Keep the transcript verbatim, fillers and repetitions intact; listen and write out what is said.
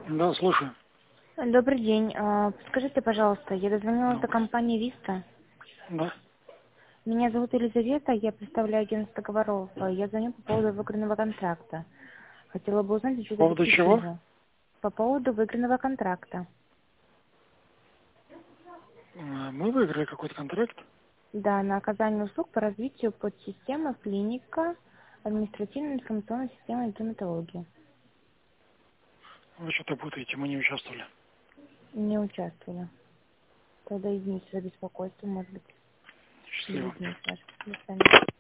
Да, слушаю. Добрый день. А, Скажите, пожалуйста, я дозвонилась до Добрый. компании Виста. Да. Меня зовут Елизавета, я представляю агентство договоров. Я звоню по поводу выигранного контракта. Хотела бы узнать, По что это за поводу чего? причина. По поводу выигранного контракта. Э, Мы выиграли какой-то контракт. Да, на оказание услуг по развитию подсистемы клиника административной информационной системы дерматологии. Вы что-то путаете, мы не участвовали. Не участвовала. Тогда извините за беспокойство, может быть, Счастливо. других не скажет. До свидания.